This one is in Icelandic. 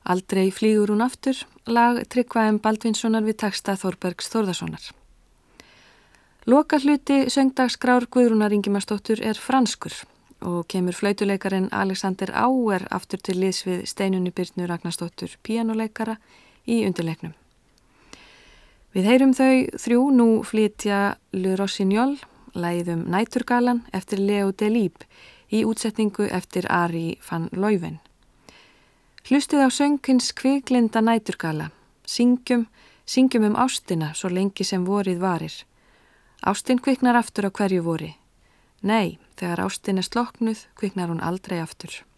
Aldrei flýgur hún aftur, lag Tryggva M. Baldvinssonar við texta Þórbergs Þórðarsonar. Loka hluti söngdagskrár Guðrúnar Ingimarsdóttur er franskur og kemur flautuleikarinn Alexander Auer aftur til liðs við Steinunni Birnu Ragnarsdóttur píanóleikara í undirleiknum. Við heyrum þau þrjú nú flytja Le Rossignol, lagið Næturgalan eftir Leo Delibes í útsetningu eftir Ari van Leuven. Hlustið á söng hins kviklinda næturgala, syngjum ástina svo lengi sem vorið varir. Ástin kviknar aftur á hverju vori. Nei, þegar ástin er slokknuð, kviknar hún aldrei aftur.